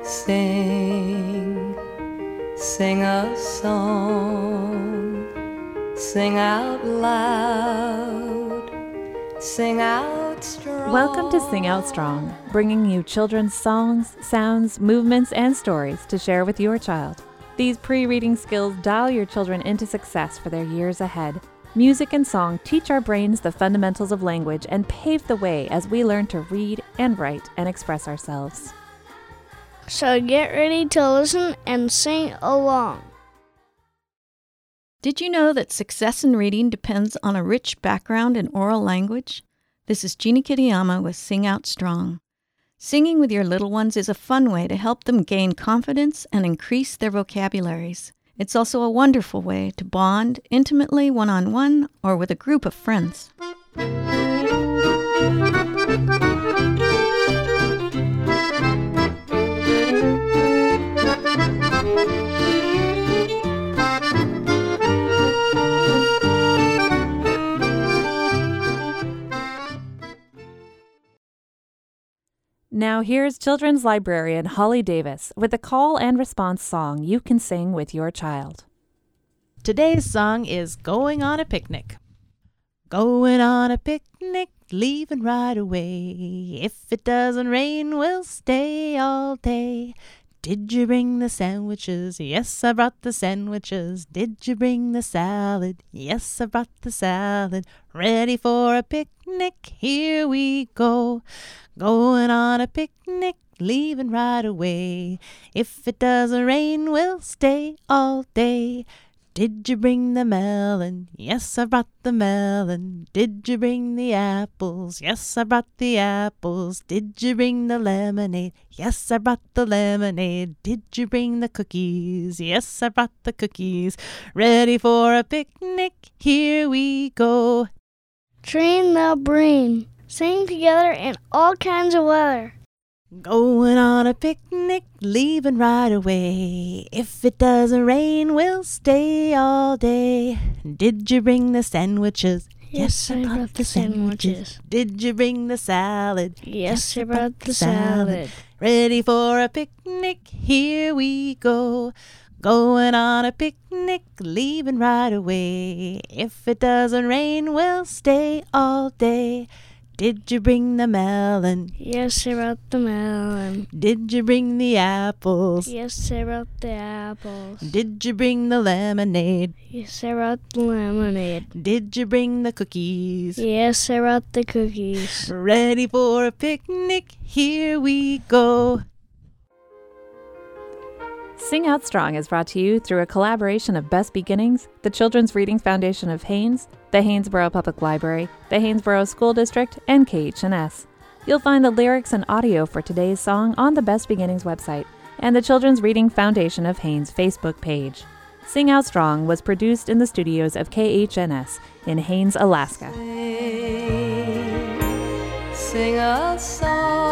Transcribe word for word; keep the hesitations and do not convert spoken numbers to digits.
Sing, sing a song, sing out loud, sing out strong. Welcome to Sing Out Strong, bringing you children's songs, sounds, movements, and stories to share with your child. These pre-reading skills dial your children into success for their years ahead. Music and song teach our brains the fundamentals of language and pave the way as we learn to read and write and express ourselves. So get ready to listen and sing along. Did you know that success in reading depends on a rich background in oral language? This is Jeannie Kitayama with Sing Out Strong. Singing with your little ones is a fun way to help them gain confidence and increase their vocabularies. It's also a wonderful way to bond intimately one-on-one or with a group of friends. Now here's children's librarian Holly Davis with a call and response song you can sing with your child. Today's song is Going on a Picnic. Going on a picnic, leaving right away. If it doesn't rain, we'll stay all day. Did you bring the sandwiches? Yes, I brought the sandwiches. Did you bring the salad? Yes, I brought the salad. Ready for a picnic? Here we go. Going on a picnic, leaving right away. If it doesn't rain, we'll stay all day. Did you bring the melon? Yes, I brought the melon. Did you bring the apples? Yes, I brought the apples. Did you bring the lemonade? Yes, I brought the lemonade. Did you bring the cookies? Yes, I brought the cookies. Ready for a picnic? Here we go. Train the brain. Sing together in all kinds of weather. Going on a picnic, leaving right away. If it doesn't rain, we'll stay all day. Did you bring the sandwiches? Yes, I brought the sandwiches. Did you bring the salad? Yes, I brought the salad. Ready for a picnic? Here we go. Going on a picnic, leaving right away. If it doesn't rain, we'll stay all day. Did you bring the melon? Yes, I brought the melon. Did you bring the apples? Yes, I brought the apples. Did you bring the lemonade? Yes, I brought the lemonade. Did you bring the cookies? Yes, I brought the cookies. Ready for a picnic? Here we go. Sing Out Strong is brought to you through a collaboration of Best Beginnings, the Children's Reading Foundation of Haines, the Haynesboro Public Library, the Haynesboro School District, and K H N S. You'll find the lyrics and audio for today's song on the Best Beginnings website and the Children's Reading Foundation of Haines Facebook page. Sing Out Strong was produced in the studios of K H N S in Haines, Alaska. Sing, sing a song.